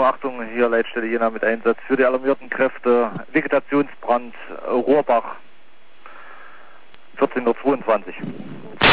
Achtung, hier Leitstelle Jena mit Einsatz für die alarmierten Kräfte, Vegetationsbrand, Rohrbach, 14:22 Uhr.